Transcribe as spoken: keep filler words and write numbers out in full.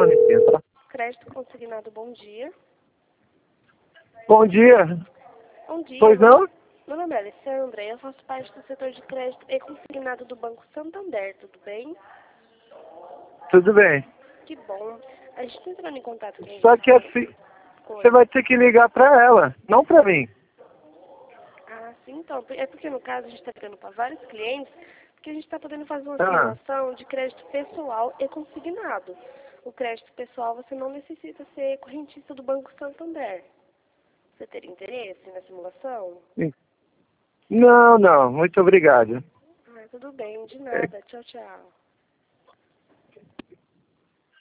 licença. Crédito consignado, bom dia. Bom dia. Bom dia. Pois não? Meu nome é Alessandra e eu faço parte do setor de crédito e consignado do Banco Santander, tudo bem? Tudo bem. Que bom. A gente está entrando em contato com Só você. que assim, você vai ter que ligar pra ela, não pra mim. Ah, sim, então. É porque no caso a gente está ligando para vários clientes, porque a gente está podendo fazer uma Ah, simulação de crédito pessoal e consignado. O crédito pessoal você não necessita ser correntista do Banco Santander. Você teria interesse na simulação? sim. Não, não, muito obrigado. Ah, tudo bem, de É, nada. Tchau, tchau.